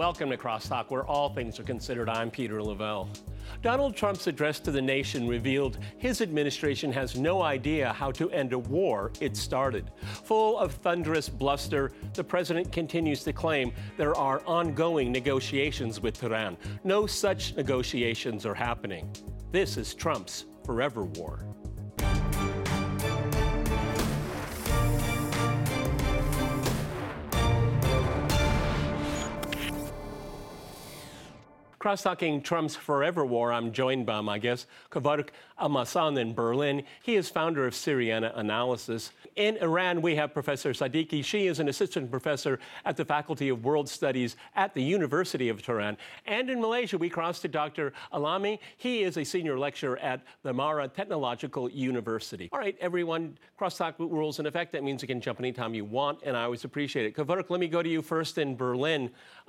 Welcome to Crosstalk, where all things are considered. I'm Peter Lavelle. Donald Trump's address to the nation revealed his administration has no idea how to end a war it started. Full of thunderous bluster, the president continues to claim there are ongoing negotiations with Tehran. No such negotiations are happening. This is Trump's forever war. Cross-talking Trump's forever war, I'm joined by my guest, Kevork Almazan in Berlin. He is founder of Syriana Analysis. In Iran, we have Professor Sadiki. She is an assistant professor at the Faculty of World Studies at the University of Tehran. And in Malaysia, we cross to Dr. Alami. He is a senior lecturer at the Mara Technological University. All right, everyone, crosstalk rules in effect. That means you can jump anytime you want, and I always appreciate it. Kevork, let me go to you first in Berlin.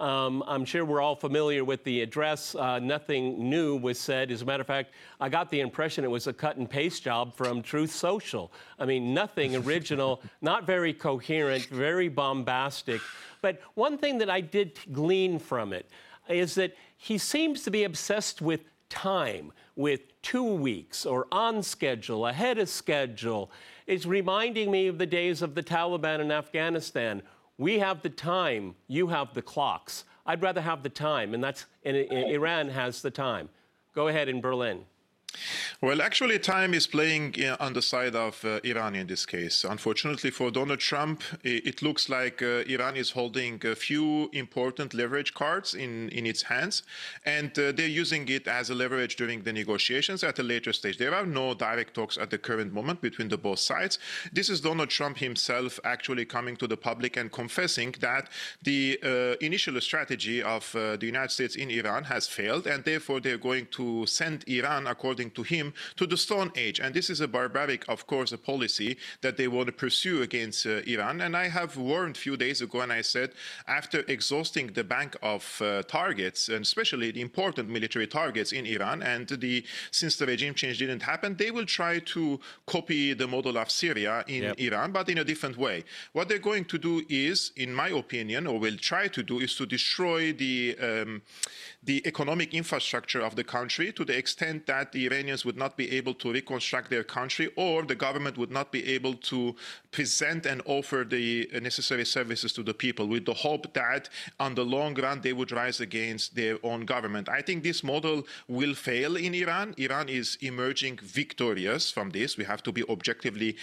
I'm sure we're all familiar with the address. Nothing new was said. As a matter of fact, I got the impression it was a cut and paste job from Truth Social. I mean, nothing original, not very coherent, very bombastic. But one thing that I did glean from it is that he seems to be obsessed with time, with 2 weeks or on schedule, ahead of schedule. It's reminding me of the days of the Taliban in Afghanistan. We have the time, you have the clocks. I'd rather have the time, and Iran has the time. Go ahead in Berlin. Well, actually, time is playing on the side of Iran in this case. Unfortunately for Donald Trump, it looks like Iran is holding a few important leverage cards in its hands, and they're using it as a leverage during the negotiations at a later stage. There are no direct talks at the current moment between the both sides. This is Donald Trump himself actually coming to the public and confessing that the initial strategy of the United States in Iran has failed, and therefore they're going to send Iran, according to him, to the Stone Age. And this is a barbaric, of course, a policy that they want to pursue against Iran. And I have warned a few days ago, and I said, after exhausting the bank of targets, and especially the important military targets in Iran, and since the regime change didn't happen, they will try to copy the model of Syria in Iran, but in a different way. What they're going to do is, in my opinion, or will try to do, is to destroy the economic infrastructure of the country to the extent that the Iranians would not be able to reconstruct their country, or the government would not be able to present and offer the necessary services to the people, with the hope that on the long run they would rise against their own government. I think this model will fail in Iran. Iran is emerging victorious from this. We have to be objectively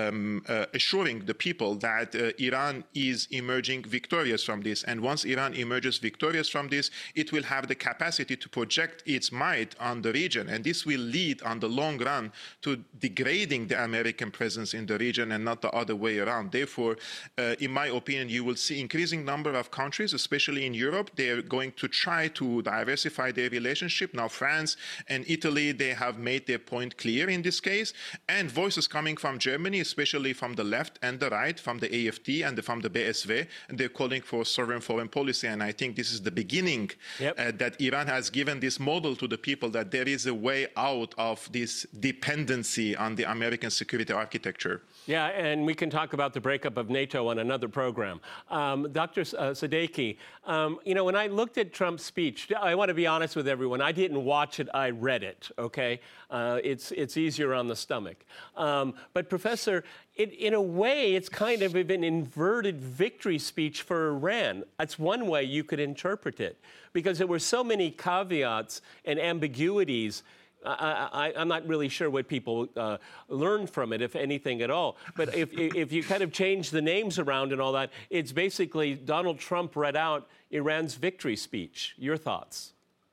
assuring the people that Iran is emerging victorious from this. And once Iran emerges victorious from this, it will have the capacity to project its might on the region. And this will lead on the long run to degrading the American presence in the region and not the other way around. Therefore, in my opinion, you will see increasing number of countries, especially in Europe. They're going to try to diversify their relationship. Now, France and Italy, they have made their point clear in this case. And voices coming from Germany, especially from the left and the right, from the AfD and from the BSV, and they're calling for sovereign foreign policy. And I think this is the beginning that Iran has given this model to the people, that there is a way out of this dependency on the American security architecture. Yeah, and we can talk about the breakup of NATO on another program. Dr. Sadiki, when I looked at Trump's speech, I want to be honest with everyone, I didn't watch it, I read it, okay? It's easier on the stomach. But Professor, in a way, it's kind of an inverted victory speech for Iran. That's one way you could interpret it, because there were so many caveats and ambiguities. I'm not really sure what people learned from it, if anything at all. But if you kind of change the names around and all that, it's basically Donald Trump read out Iran's victory speech. Your thoughts?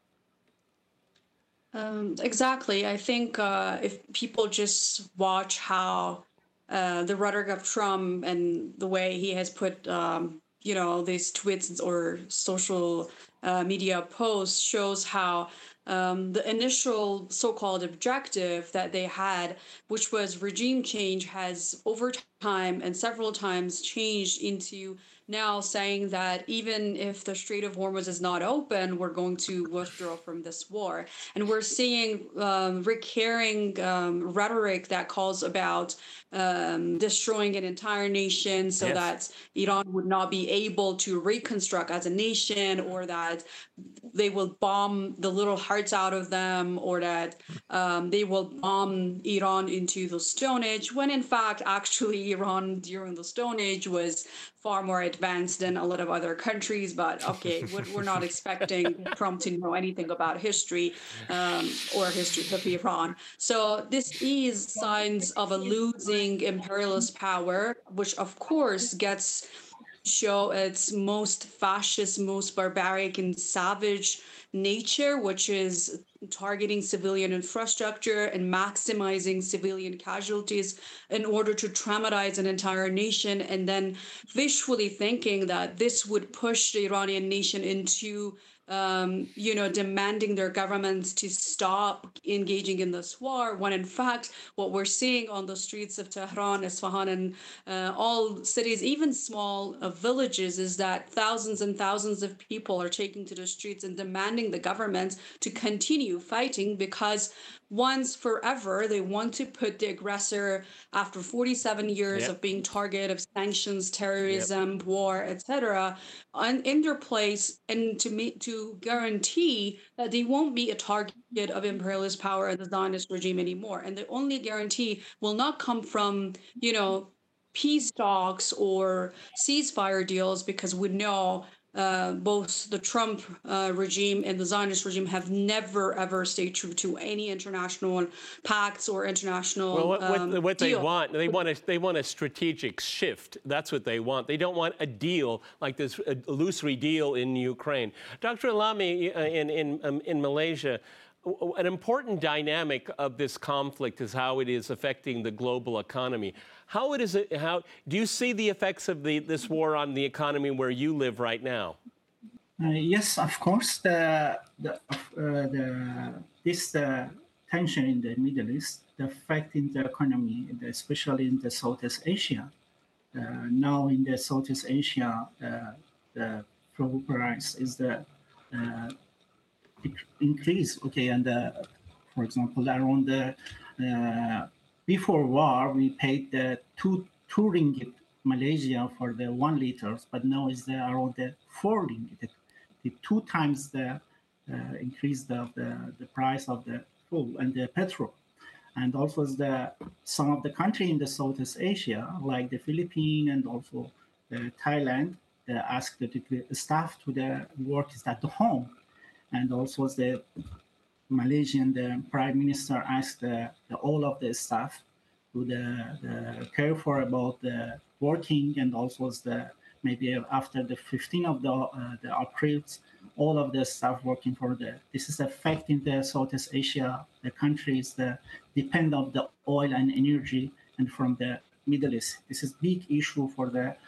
Exactly. I think if people just watch how the rhetoric of Trump and the way he has put, these tweets or social media posts shows how the initial so-called objective that they had, which was regime change, has over time and several times changed into now saying that even if the Strait of Hormuz is not open, we're going to withdraw from this war. And we're seeing recurring rhetoric that calls about destroying an entire nation so that Iran would not be able to reconstruct as a nation, or that they will bomb the little hearts out of them, or that they will bomb Iran into the Stone Age, when in fact, actually, Iran during the Stone Age was far more advanced than a lot of other countries. But okay, we're not expecting Trump to know anything about history or history of Iran. So this is signs of a losing imperialist power, which of course gets show its most fascist, most barbaric and savage nature, which is targeting civilian infrastructure and maximizing civilian casualties in order to traumatize an entire nation, and then visually thinking that this would push the Iranian nation into demanding their governments to stop engaging in this war, when in fact, what we're seeing on the streets of Tehran, Isfahan, and all cities, even small villages, is that thousands and thousands of people are taking to the streets and demanding the government to continue fighting, because once forever they want to put the aggressor, after 47 years of being target of sanctions, terrorism, war, etc., in their place, and to guarantee that they won't be a target of imperialist power and the Zionist regime anymore. And the only guarantee will not come from, peace talks or ceasefire deals, because we know both the Trump regime and the Zionist regime have never ever stayed true to any international pacts or international. Well, what deal. they want a strategic shift. That's what they want. They don't want a deal like this illusory deal in Ukraine. Dr. Alami, in Malaysia, an important dynamic of this conflict is how it is affecting the global economy. How do you see the effects of this war on the economy where you live right now? Yes, of course. This tension in the Middle East affecting the economy, especially in the Southeast Asia. Now in the Southeast Asia, the price is the increase. Okay, and for example, around the before war, we paid the two ringgit Malaysia for the 1 liter, but now it's around the 4 ringgit, the 2 times the increase of the price of the fuel and the petrol. And also some of the country in the Southeast Asia, like the Philippines and also Thailand, they ask the staff to the work at the home. And also the Malaysian Prime Minister asked all of the staff to care for about the working, and also maybe after the 15th of the April, all of the staff working for this is affecting the Southeast Asia, the countries that depend on the oil and energy and from the Middle East. This is big issue for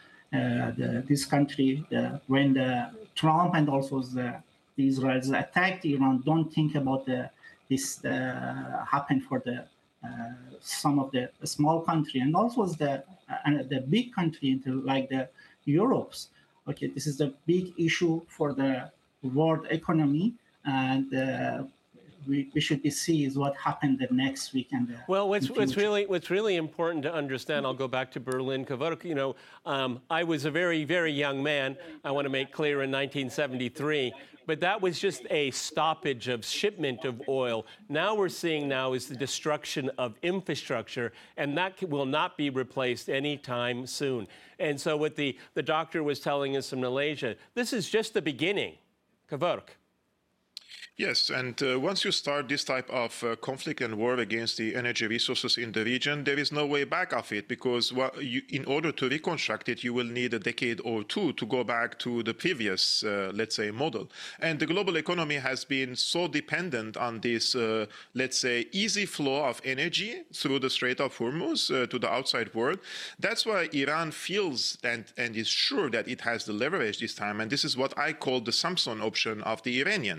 this country. When Trump and also the Israelis attacked Iran, don't think about this happened for some of the small country, and also the big country like the Europes. Okay, this is the big issue for the world economy, and we should see is what happened the next week. And well, what's really important to understand, I'll go back to Berlin, Kevork. I was a very, very young man, I want to make clear, in 1973. But that was just a stoppage of shipment of oil. Now we're seeing is the destruction of infrastructure, and that will not be replaced anytime soon. And so what the doctor was telling us in Malaysia, this is just the beginning. Kevork. Yes, and once you start this type of conflict and war against the energy resources in the region, there is no way back of it, because in order to reconstruct it, you will need a decade or two to go back to the previous, let's say, model. And the global economy has been so dependent on this, let's say, easy flow of energy through the Strait of Hormuz to the outside world. That's why Iran feels and is sure that it has the leverage this time. And this is what I call the Samson option of the Iranians.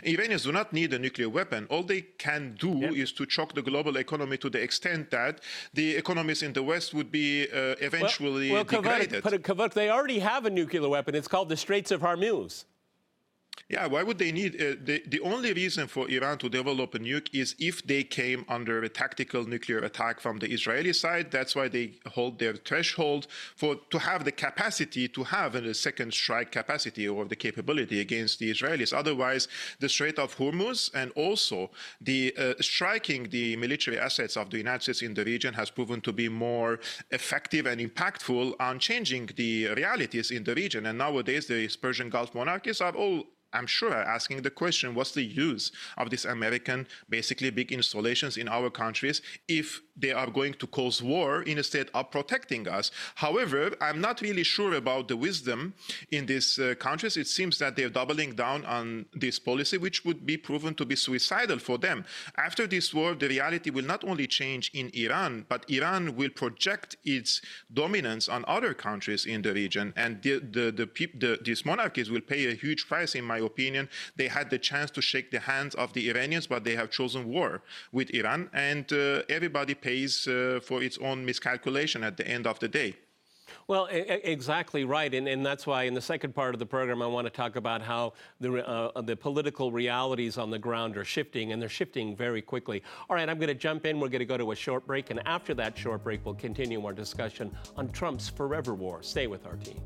Iranians do not need a nuclear weapon. All they can do is to choke the global economy to the extent that the economies in the West would be eventually degraded. Kavuk, they already have a nuclear weapon. It's called the Straits of Hormuz. Yeah, why would they need the only reason for Iran to develop a nuke is if they came under a tactical nuclear attack from the Israeli side. That's why they hold their threshold to have the capacity to have a second strike capacity or the capability against the Israelis. Otherwise, the Strait of Hormuz and also the striking the military assets of the United States in the region has proven to be more effective and impactful on changing the realities in the region. And nowadays, the Persian Gulf monarchies are all, I'm sure, asking the question, what's the use of these American, basically big installations in our countries if they are going to cause war instead of protecting us? However, I'm not really sure about the wisdom in these countries. It seems that they're doubling down on this policy, which would be proven to be suicidal for them. After this war, the reality will not only change in Iran, but Iran will project its dominance on other countries in the region. And these monarchies will pay a huge price, in my opinion. They had the chance to shake the hands of the Iranians, but they have chosen war with Iran, and everybody pays for its own miscalculation at the end of the day. Well, exactly right, and that's why in the second part of the program I want to talk about how the political realities on the ground are shifting, and they're shifting very quickly. All right, I'm going to jump in. We're going to go to a short break, and after that short break, we'll continue our discussion on Trump's forever war. Stay with our team.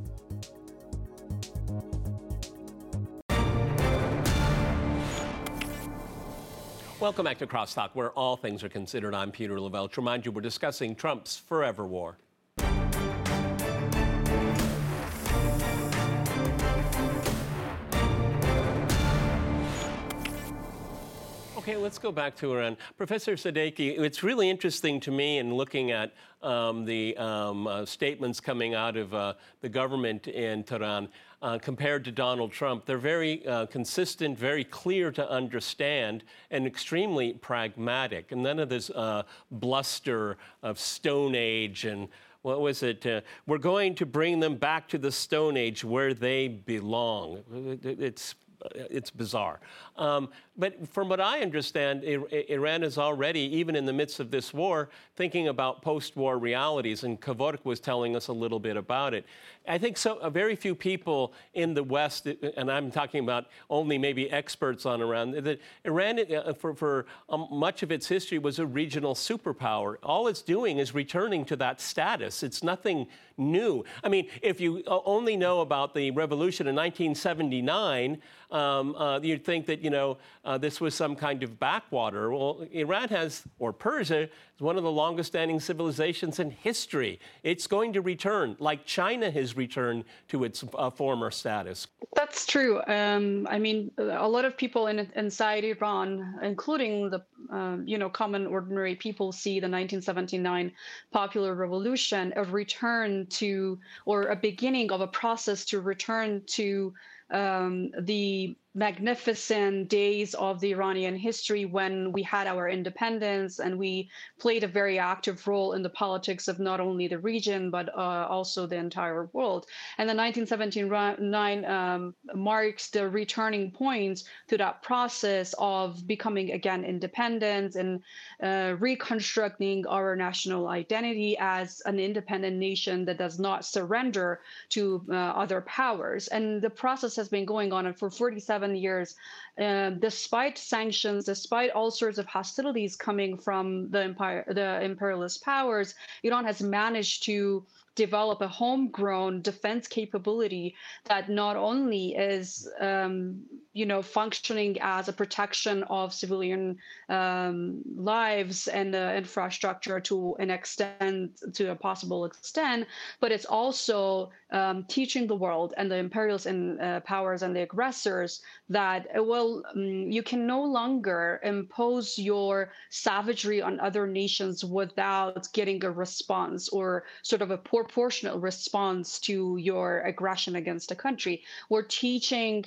Welcome back to Crosstalk, where all things are considered. I'm Peter Lavelle. To remind you, we're discussing Trump's forever war. Okay, let's go back to Iran. Professor Sadeghi, it's really interesting to me in looking at the statements coming out of the government in Tehran compared to Donald Trump. They're very consistent, very clear to understand, and extremely pragmatic. And none of this bluster of Stone Age and what was it? We're going to bring them back to the Stone Age where they belong. It's bizarre. But from what I understand, Iran is already, even in the midst of this war, thinking about post-war realities, and Kavuk was telling us a little bit about it. I think so. Very few people in the West, and I'm talking about only maybe experts on Iran, that Iran, for much of its history, was a regional superpower. All it's doing is returning to that status. It's nothing new. I mean, if you only know about the revolution in 1979, you'd think that, this was some kind of backwater. Well, Iran has, or Persia, is one of the longest standing civilizations in history. It's going to return, like China has returned to its former status. That's true. I mean, a lot of people inside Iran, including the, common ordinary people, see the 1979 popular revolution a return to, or a beginning of a process to return to the magnificent days of the Iranian history when we had our independence and we played a very active role in the politics of not only the region, but also the entire world. And the 1979 marks the returning point to that process of becoming again independent and reconstructing our national identity as an independent nation that does not surrender to other powers. And the process has been going on for 47 years, despite sanctions, despite all sorts of hostilities coming from the imperialist powers. Iran has managed to develop a homegrown defense capability that not only is, functioning as a protection of civilian lives and infrastructure to a possible extent, but it's also teaching the world and the imperialist powers and the aggressors that, you can no longer impose your savagery on other nations without getting a response or sort of a proportional response to your aggression against a country. We're teaching,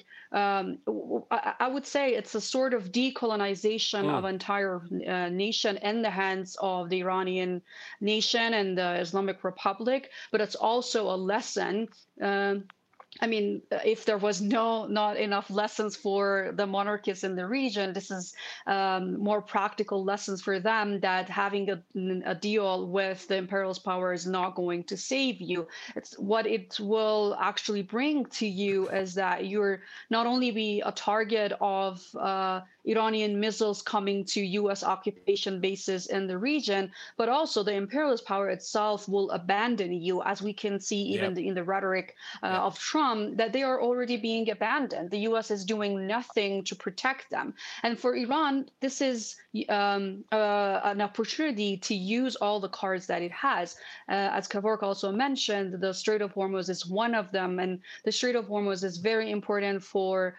I would say it's a sort of decolonization of entire nation in the hands of the Iranian nation and the Islamic Republic, but it's also a lesson I mean, if there was not enough lessons for the monarchists in the region, this is more practical lessons for them that having a deal with the imperialist power is not going to save you. It's what it will actually bring to you is that you're not only be a target of Iranian missiles coming to U.S. occupation bases in the region, but also the imperialist power itself will abandon you, as we can see even in the rhetoric of Trump, that they are already being abandoned. The U.S. is doing nothing to protect them. And for Iran, this is an opportunity to use all the cards that it has. As Kevork also mentioned, the Strait of Hormuz is one of them. And the Strait of Hormuz is very important for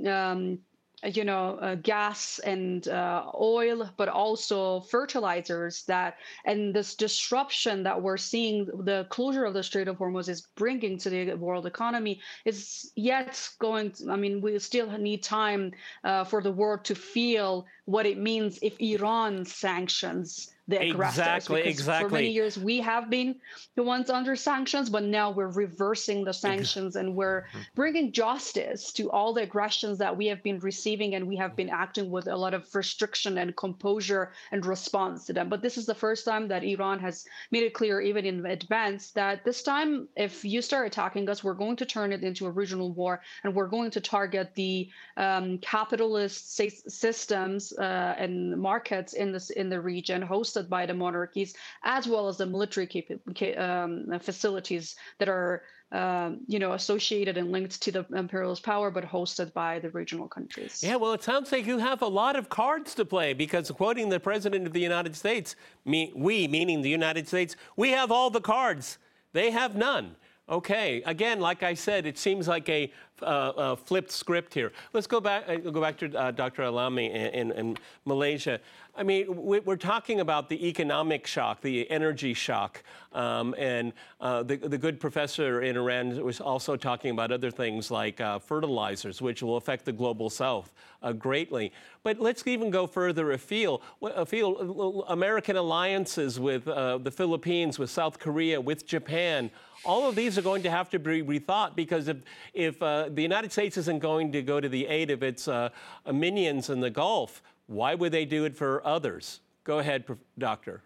gas and oil, but also fertilizers and this disruption that we're seeing, the closure of the Strait of Hormuz is bringing to the world economy is yet going to, I mean, we still need time for the world to feel what it means if Iran sanctions the aggressors. Because for many years we have been the ones under sanctions, but now we're reversing the sanctions and we're bringing justice to all the aggressions that we have been receiving, and we have been acting with a lot of restriction and composure and response to them. But this is the first time that Iran has made it clear, even in advance, that this time, if you start attacking us, we're going to turn it into a regional war, and we're going to target the capitalist systems and markets in the region hosted by the monarchies, as well as the military facilities that are associated and linked to the imperialist power, but hosted by the regional countries. Yeah, well, it sounds like you have a lot of cards to play, because quoting the President of the United States, we, meaning the United States, we have all the cards. They have none. Okay, again, like I said, it seems like a flipped script here. Let's go back to Dr. Alami in Malaysia. I mean, we're talking about the economic shock, the energy shock, and the good professor in Iran was also talking about other things like fertilizers, which will affect the global south greatly. But let's even go further afield. American alliances with the Philippines, with South Korea, with Japan. All of these are going to have to be rethought, because if the United States isn't going to go to the aid of its minions in the Gulf, why would they do it for others? Go ahead, Doctor.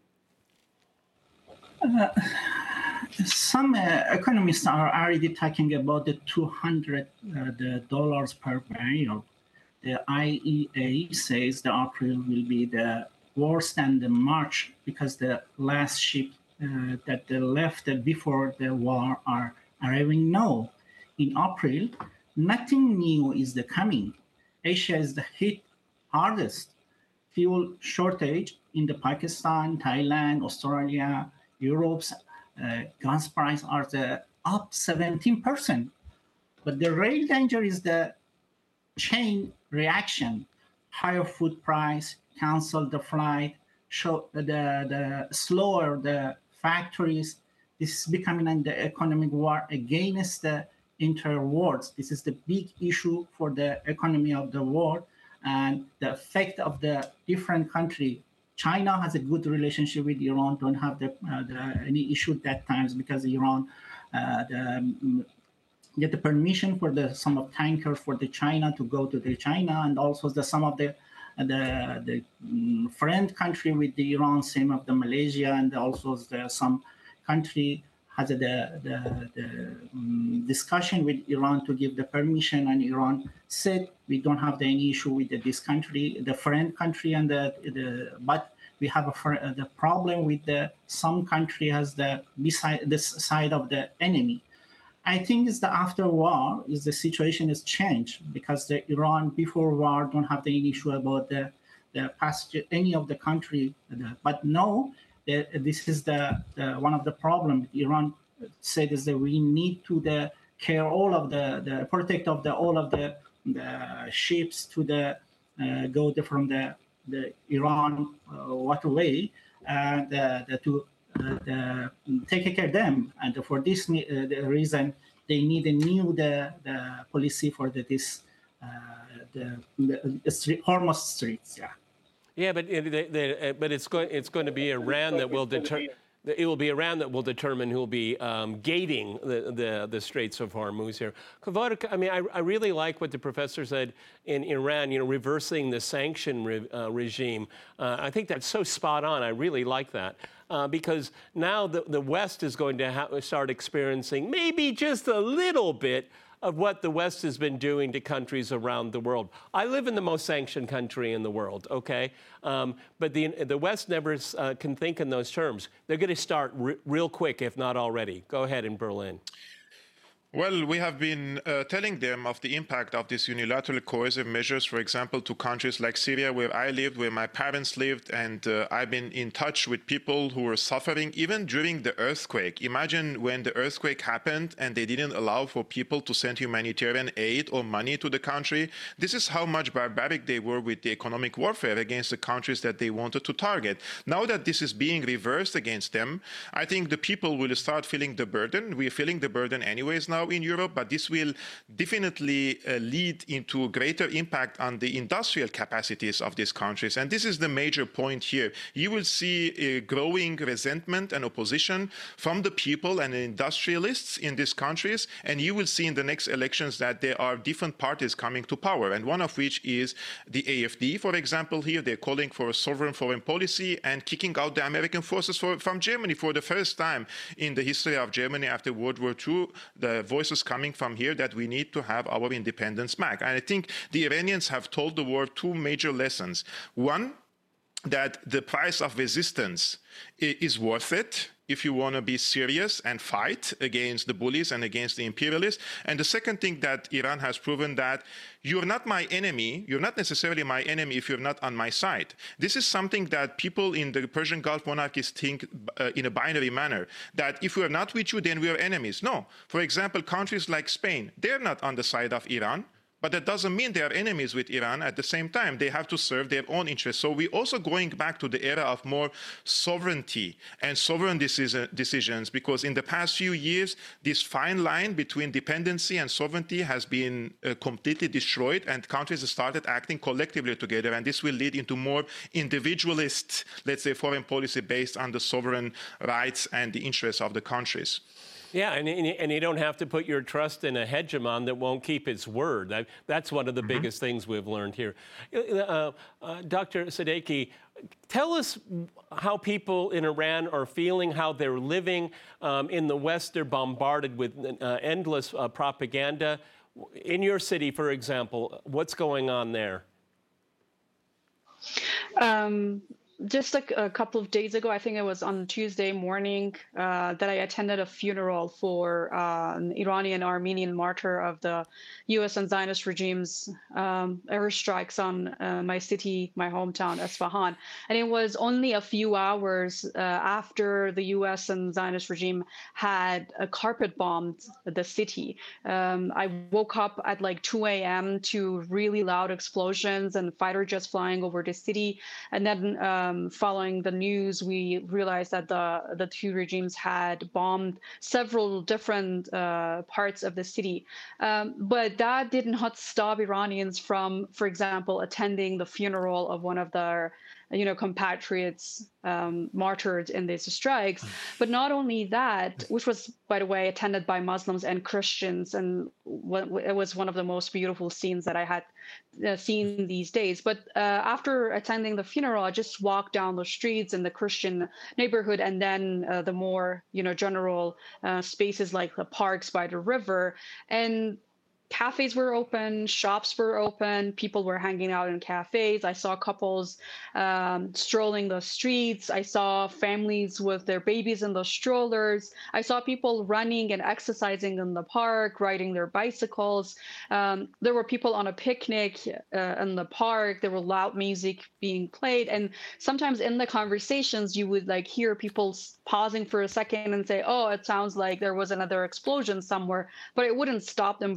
Some economists are already talking about the $200 per barrel. The IEA says the April will be the worse than the March, because the last ship that they left before the war are arriving now. In April, nothing new is coming. Asia is the hit hardest. Fuel shortage in the Pakistan, Thailand, Australia, Europe's gas price are up 17%. But the real danger is the chain reaction. Higher food price, cancel the flight, the slower the factories. This is becoming an economic war against the entire world. This is the big issue for the economy of the world, and the effect of the different country. China has a good relationship with Iran, don't have any issue at that times, because Iran get the permission for some of tankers for the China to go to the China, and also some of the friend country with the Iran, same of the Malaysia, and also some country has the discussion with Iran to give the permission, and Iran said we don't have any issue with this country, the friend country, and but we have the problem with some country has this side of the enemy. I think it's the after war is the situation has changed, because the Iran before war don't have any issue about the passage any of the country, but now this is one of the problems. Iran said is that we need to care all of the protect of all of the ships to go from the Iran waterway, to take care of them, and for this the reason they need a new the policy for this Hormuz streets. Yeah, but it's going to be Iran that will determine. it will be Iran that will determine who will be gating the Straits of Hormuz here. Kavodak, I mean, I really like what the professor said in Iran, reversing the sanction regime. I think that's so spot on. I really like that. Because now the West is going to start experiencing maybe just a little bit of what the West has been doing to countries around the world. I live in the most sanctioned country in the world, okay? But the West never can think in those terms. They're going to start real quick, if not already. Go ahead in Berlin. Well, we have been telling them of the impact of these unilateral coercive measures, for example, to countries like Syria, where I lived, where my parents lived, and I've been in touch with people who were suffering even during the earthquake. Imagine when the earthquake happened and they didn't allow for people to send humanitarian aid or money to the country. This is how much barbaric they were with the economic warfare against the countries that they wanted to target. Now that this is being reversed against them, I think the people will start feeling the burden. We're feeling the burden anyways now in Europe, but this will definitely lead into greater impact on the industrial capacities of these countries. And this is the major point here. You will see a growing resentment and opposition from the people and industrialists in these countries. And you will see in the next elections that there are different parties coming to power. And one of which is the AfD, for example, here. They're calling for a sovereign foreign policy and kicking out the American forces from Germany for the first time in the history of Germany after World War II. The voices coming from here that we need to have our independence back. And I think the Iranians have told the world two major lessons. One, that the price of resistance is worth it if you want to be serious and fight against the bullies and against the imperialists. And the second thing that Iran has proven, that you're not my enemy, you're not necessarily my enemy if you're not on my side. This is something that people in the Persian Gulf monarchies think in a binary manner, that if we're not with you, then we're enemies. No. For example, countries like Spain, they're not on the side of Iran. But that doesn't mean they are enemies with Iran at the same time. They have to serve their own interests. So we're also going back to the era of more sovereignty and sovereign decisions, because in the past few years, this fine line between dependency and sovereignty has been completely destroyed, and countries have started acting collectively together. And this will lead into more individualist, let's say, foreign policy based on the sovereign rights and the interests of the countries. Yeah, and you don't have to put your trust in a hegemon that won't keep its word. That's one of the biggest things we've learned here. Dr. Sadeghi, tell us how people in Iran are feeling, how they're living. In the West, they're bombarded with endless propaganda. In your city, for example, what's going on there? Just like a couple of days ago, I think it was on Tuesday morning, that I attended a funeral for an Iranian Armenian martyr of the U.S. and Zionist regime's airstrikes on my city, my hometown, Isfahan. And it was only a few hours after the U.S. and Zionist regime had carpet bombed the city. I woke up at like 2 a.m. to really loud explosions and fighter jets flying over the city. And then following the news, we realized that the two regimes had bombed several different parts of the city. But that did not stop Iranians from, for example, attending the funeral of one of their compatriots martyred in these strikes. But not only that, which was, by the way, attended by Muslims and Christians, and it was one of the most beautiful scenes that I had seen these days. But after attending the funeral, I just walked down the streets in the Christian neighborhood, and then the more general spaces like the parks by the river, and cafes were open, shops were open, people were hanging out in cafes. I saw couples strolling the streets. I saw families with their babies in the strollers. I saw people running and exercising in the park, riding their bicycles. There were people on a picnic in the park. There were loud music being played. And sometimes in the conversations, you would hear people pausing for a second and say, oh, it sounds like there was another explosion somewhere, but it wouldn't stop them from continuing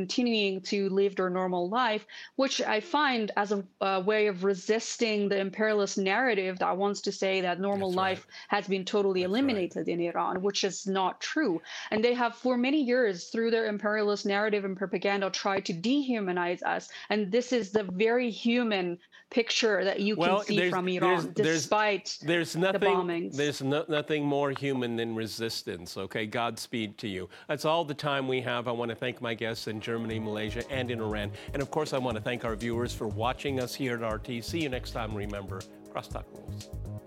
continuing to live their normal life, which I find as a way of resisting the imperialist narrative that wants to say that normal life has been totally eliminated in Iran, which is not true. And they have for many years, through their imperialist narrative and propaganda, tried to dehumanize us. And this is the very human picture that you can see from Iran, despite the bombings. There's nothing more human than resistance, okay? Godspeed to you. That's all the time we have. I want to thank my guests in Germany, Malaysia, and in Iran. And of course, I want to thank our viewers for watching us here at RT. See you next time. Remember, Crosstalk rules.